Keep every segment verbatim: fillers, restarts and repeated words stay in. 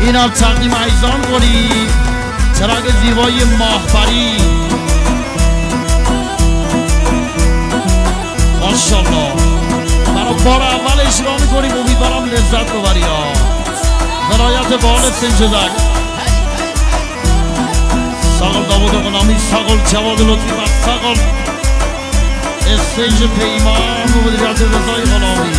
اینا تقدیم عیزان کنی چراغ زیبای ماهبری ماشاءالله برای بار اول اجرا میکنیم امیدوارم لذت ببری ها ولایت بال سنجدک ساقل داود غلامی ساقل جواد لطفی و ساقل استیج پیمان و مدیریت رضای غلامی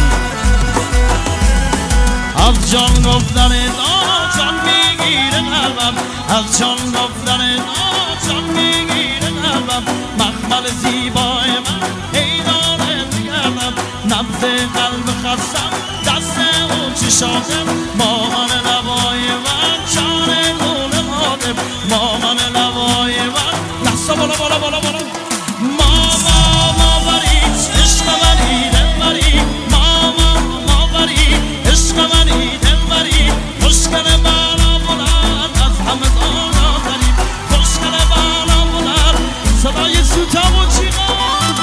از جان گفتن دا جان میگیره قلبم از جان گفتن دا جان میگیره قلبم مخمل زیبای من حیرانه میگردم نبض قلب خستم دست اون چشاتم مامان لبای من جان گونه مادم مامان لبای من دستا بالا بالا بالا بالا ماما ماوری عشق منی دلبری ماما ماوری عشق منی دلبری خوشگل بالا بلند از همه دانا داریم خوشگل بالا بلند صدای سوتا و چیغا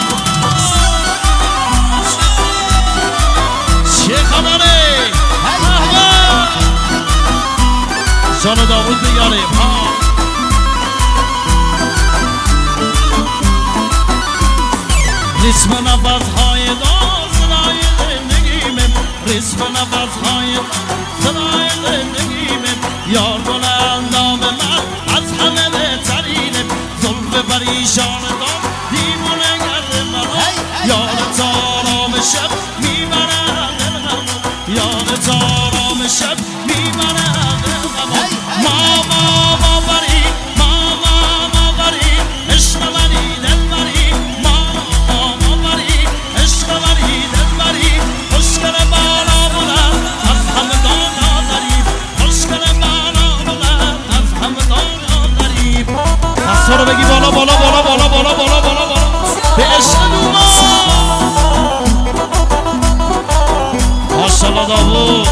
چه خبره جان داوود بیاریم ها ریسم نفس‌های داز صدای زندگیمه ریسم نفس‌های صدای زندگیمه یار گل اندام من از همه بهترینه زلف پریشان دام دیوونه گرد من یار تارام شب میبره دلم یار تارام شب میبره دلم ماما ماوری ماما ماوری عشق منی دلبری ماما ماوری عشق منی دلبری خوشگل بالا بلند از همه دانا داریم خوشگل بالا بلند از همه دانا داریم دستا رو بگی بالا بالا بالا بالا بالا بالا بالا بالا به عشق دوما ماشاءالله داوود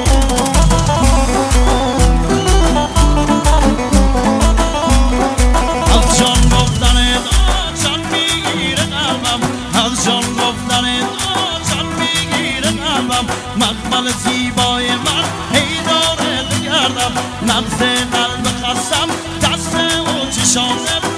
از جان گفتن دا جان میگیره قلبم از جان گفتن دا جان میگیره قلبم مخمل زیبای من حیرانه بگردم نبض قلب خستم دست و چشانم